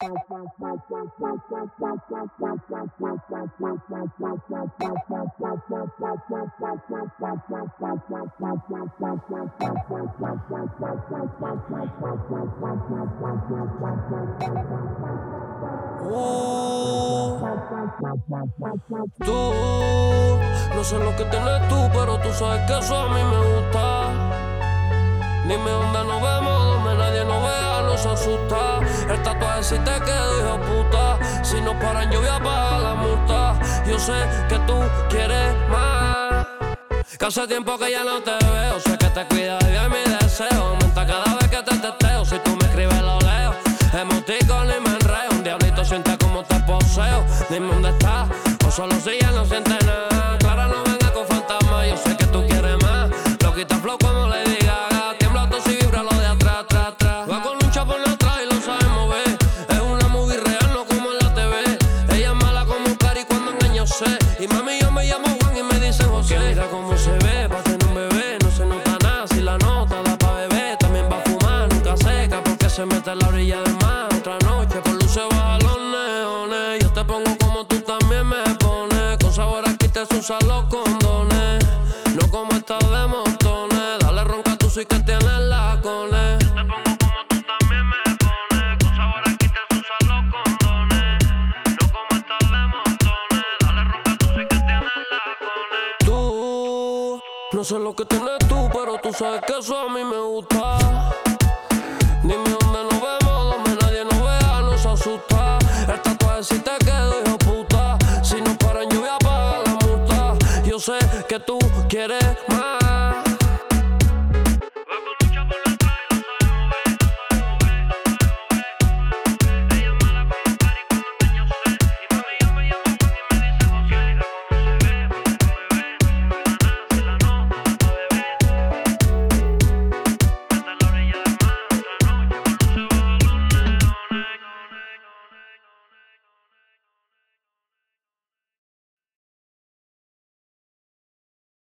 Tú, no sé lo que tienes tú, pero tú sabes que eso a mí me gusta. Dime dónde nos vemos, donde nadie nos vea, nos asusta. El tatuaje si te quedo, hijo puta. Si nos paran yo voy a pagar la multa. Yo sé que tú quieres más, que hace tiempo que ya no te veo. Sé que te cuidas y bien mi deseo aumenta cada vez que te teteo. Si tú me escribes lo leo, emotico ni me enreo. Un diablito siente como te poseo. Dime dónde estás, o solo si ya no sientes nada. Clara, no venga con fantasma, yo sé que tú quieres más. Lo quita flow como Lady Gaga. Tiembla todo si vibra lo de atrás, atrás, atrás. Va con un chapo en atrás y lo sabemos ver. Es una movie real, no como en la TV. Ella es mala como un cari cuando engaño sé. Y mami yo me llamo Juan y me dicen José. Que mira cómo se ve, pa' tener un bebé. No se nota nada si la nota da pa' beber. También va a fumar, nunca seca porque se mete en la orilla del mar. Otra noche por luces baja los neones. Yo te pongo como tú también me pones. Con sabor aquí te usan los condones. No como estas de montones. Dale ronca tú sí que tienes la cone. Yo te pongo como tú también me pones. Con sabor aquí te usan los condones. No como estas de montones. Dale ronca tú sí que tienes la cone. Tú, no sé lo que tienes tú, pero tú sabes que eso a mí me gusta. Dime dónde nos vemos, donde nadie nos vea, nos asusta. El tatuaje si te quedo, hijo puta. Si nos paran yo voy a pagar la multa. Yo sé que tú quieres